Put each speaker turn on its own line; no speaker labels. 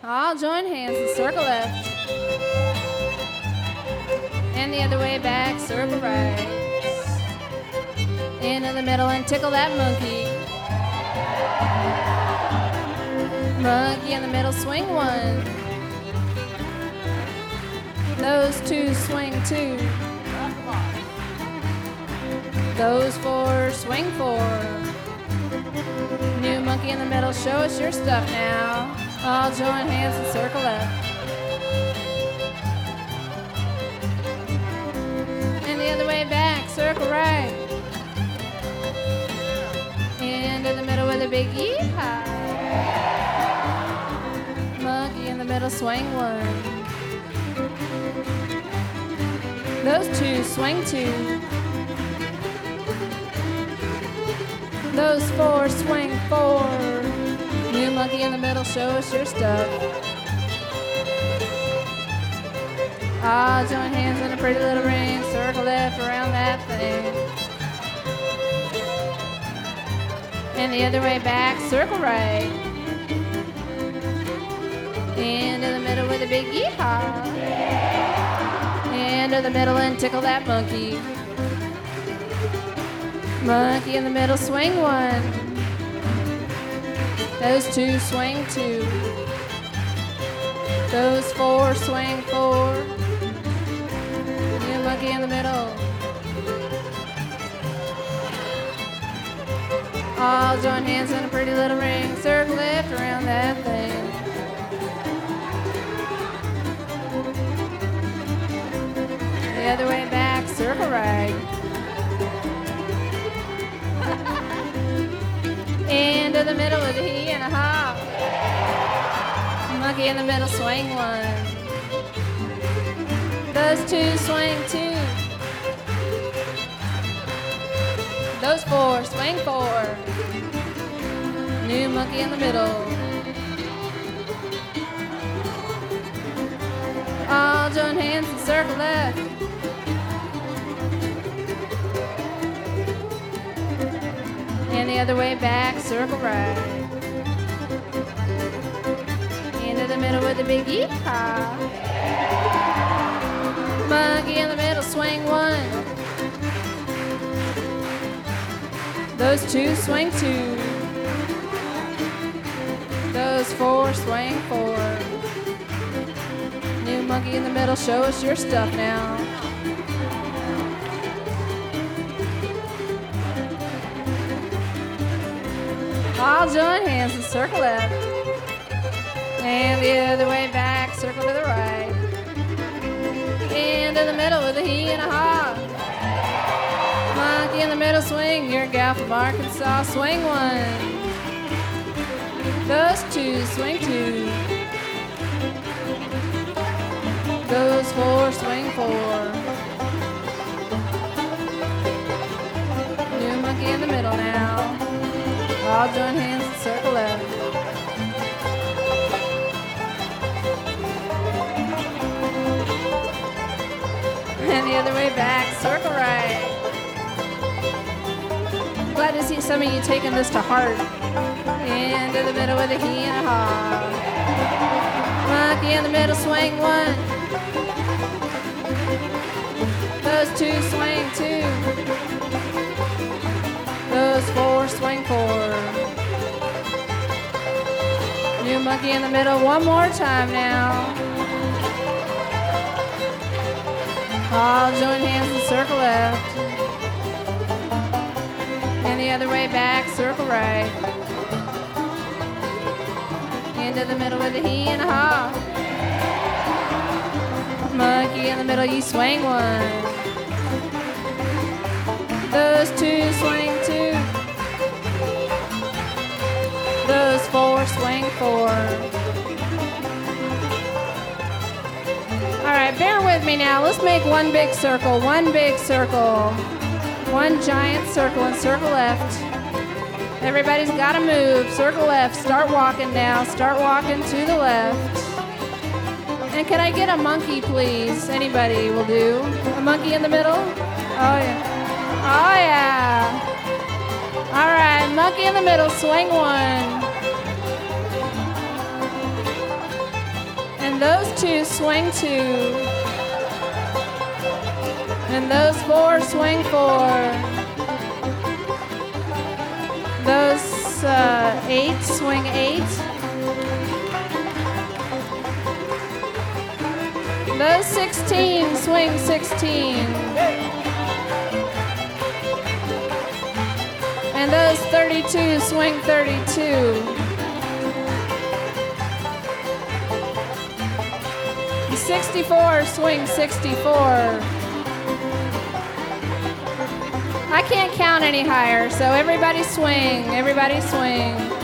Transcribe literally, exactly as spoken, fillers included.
All join hands and circle left. And the other way back, circle right. Into the middle and tickle that monkey. Monkey in the middle, swing one. Those two, swing two. Those four, swing four. New monkey in the middle, show us your stuff now. All join hands and circle left. And the other way back, circle right. Into the middle with a big yeehaw. Monkey in the middle, swing one. Those two, swing two. Those four, swing four. New monkey in the middle, show us your stuff. Ah, join hands in a pretty little ring, circle left around that thing. And the other way back, circle right. Into the middle with a big yeehaw. Into the middle and tickle that monkey. Monkey in the middle, swing one. Those two, swing two. Those four, swing four. New monkey in the middle. All join hands in a pretty little ring, circle left around that thing. The other way back, circle right. Into the middle with a he and a ha. Monkey in the middle, swing one. Those two, swing two. Those four, swing four. New monkey in the middle. All join hands and circle left. And the other way back, circle right. Into the middle with a big yeehaw. Monkey in the middle, swing one. Those two, swing two. Those four, swing four. New monkey in the middle, show us your stuff now. All join hands and circle left. And the other way back, circle to the right. Into the middle with a he and a ha. Monkey in the middle, swing. You're a gal from Arkansas, swing one. Those two, swing two. Those four, swing four. New monkey in the middle now. All join hands and circle left. And the other way back, circle right. Glad to see some of you taking this to heart. Into the middle with a he and a ha. Monkey in the middle, swing one. Those two, swing two. Those four, swing four. New monkey in the middle, one more time now. All join hands and circle left. And the other way back, circle right. Into the middle with a he and a ha. Monkey in the middle, you swing one. Those two, swing two. Those four, swing four. All right, bear with me now. Let's make one big circle, one big circle. One giant circle and circle left. Everybody's got to move. Circle left. Start walking now. Start walking to the left. And can I get a monkey, please? Anybody will do. A monkey in the middle? Oh, yeah. Oh, yeah. All right, monkey in the middle. Swing one. And those two swing two. And those four swing four. Those uh, eight swing eight. Those sixteen swing sixteen. And those thirty-two swing thirty-two. sixty-four swing sixty-four. I can't count any higher, so everybody swing, everybody swing.